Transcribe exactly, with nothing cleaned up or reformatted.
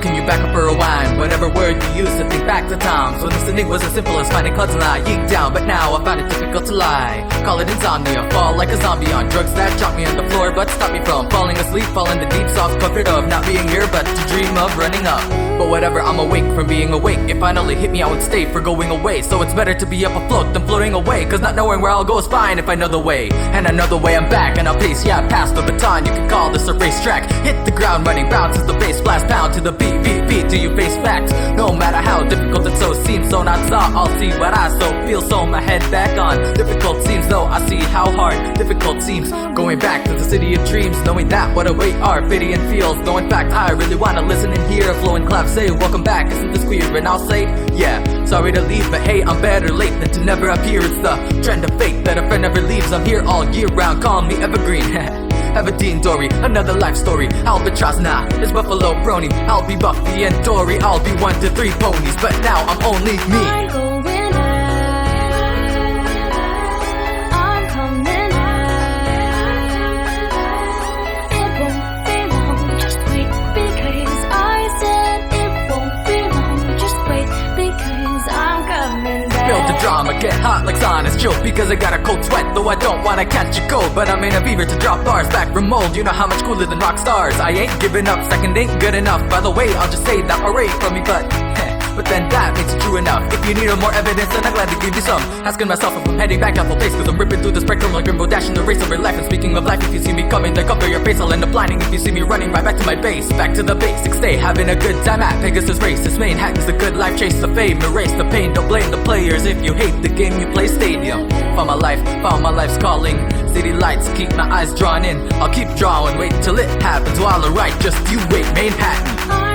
can you back up or rewind? Whatever word you used to think back to times when listening was as simple as finding clouds and lying down. But now I find it difficult to lie. Call it insomnia, fall like a zombie on drugs that drop me on the floor but stop me from falling asleep. Fall in the deep soft comfort of not being here but to dream of running up. But whatever, I'm awake from being awake. It finally hit me, I would stay for going away. So it's better to be up afloat than floating away, cause not knowing where I'll go is fine if I know the way. And I know the way, I'm back and I'll pace, yeah, pass the baton. You can call this a racetrack. Hit the ground running, bounces the bass, blast pound to the beat, beat, beat till you face facts. No matter how difficult it so seems, so not saw, I'll see what I so feel. So my head back on. Difficult seems though I see how hard difficult seems. Going back to the city of dreams, knowing that what await are pity and feels. Though in fact I really wanna listen and hear a flowing clap say welcome back, isn't this queer? And I'll say yeah, sorry to leave but hey, I'm better late than to never appear. It's the trend of fate that a friend never leaves. I'm here all year round, call me evergreen. Everdeen Dory, another life story. Albatross, nah, it's Buffalo Brony. I'll be Buffy and Dory, I'll be one to three ponies. But now I'm only me. I'm going out, I'm coming out. It won't be long, just wait, because I said it won't be long. Just wait, because I'm coming back. Build the drama, get hot like Sauna's chill, because I got a cold sweat, though I don't wanna catch a cold. But I'm in a fever to drop bars back from mold. You know how much cooler than rock stars. I ain't giving up, second ain't good enough. By the way, I'll just say that alright from me, but but then that makes it true enough. If you need more evidence, then I'm glad to give you some. Asking myself if I'm heading back at full pace, cause I'm ripping through the spectrum like Rainbow Dash in the race over life. And speaking of life, if you see me coming, then cover your face. I'll end up blinding if you see me running right back to my base. Back to the basics, stay having a good time at Pegasus Race. This Manhattan's a good life, chase the fame, erase the pain. Don't blame the players if you hate the game you play stadium. Found my life, found my life's calling. City lights keep my eyes drawn in. I'll keep drawing, wait till it happens while I write. Just you wait, Manhattan.